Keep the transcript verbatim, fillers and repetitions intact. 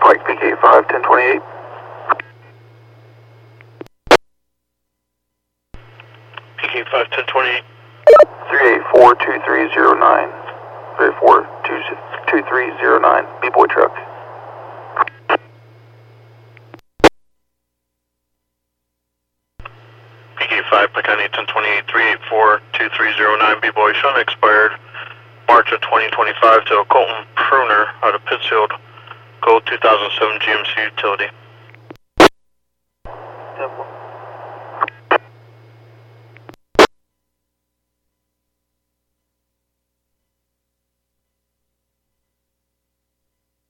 Pike P K five, ten twenty-eight. P K five, ten twenty-eight. three eight four, two three zero nine. three eight four, two three zero nine. B-Boy truck. P K five, Pike County, ten twenty-eight, three eight four, two three zero nine. B-Boy shown expired March of twenty twenty-five to a Colton Pruner out of Pittsfield. Gold two thousand seven G M C utility. Temple.